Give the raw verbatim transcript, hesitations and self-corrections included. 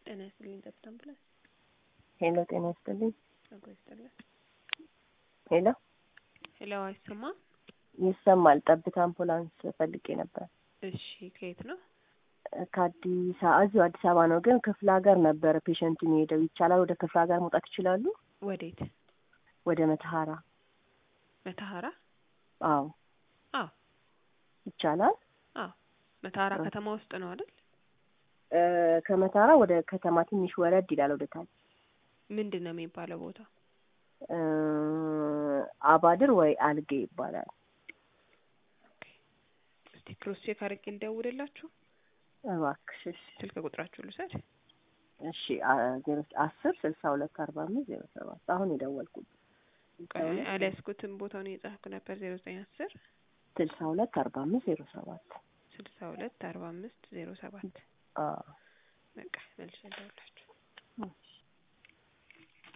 ጤና ይስጥልኝ ጠብታ አምቡላንስ። ሄሎ ጤና ይስጥልኝ። አጎ ይስጥልኝ። ሄሎ ሄሎ አይሰማም? ይሰማል። ጠብታ አምቡላንስ ፈልጌ ነበር። እሺ ከየት ነው? ከአዲስ አበባ እዚሁ አዲስ አበባ ነው፣ ግን ክፍለ ሀገር ነበር ፔሸንት የሚሄደው። ይቻላል? ወደ ክፍለ ሀገር መውጣት ይችላሉ? ወዴት? ወደ መተሐራ። መተሐራ? አዎ አዎ ይቻላል። አዎ መተሐራ ከተማ ውስጥ ነው አይደል? እ ከመተሐራ ወደ ከተማ ትንሽ ወረድ ይላል ወደ ታች። ምንድነው የሚባለው ቦታ? እ አባድር ወይ አልጌ ይባላል። ኦኬ እስቲ ክሮስ ቼክ አድርጌ ልደውልላችሁ። እባክሽ ስልክ ቁጥራችሁ ልውሰድ? እሺ አስር ስልሳ ሁለት አርባ አምስት ዜሮ ሰባት አሁን የደወልኩት። አልያዝኩትም፣ ቦታውን እየጻፍኩ ነበር። ዜሮ ዘጠኝ አስር ስልሳ ሁለት አርባ አምስት ዜሮ ሰባት ስልሳ ሁለት አርባ አምስት ዜሮ ሰባት አዎ በቃ መልሼ ልደውልላችሁ።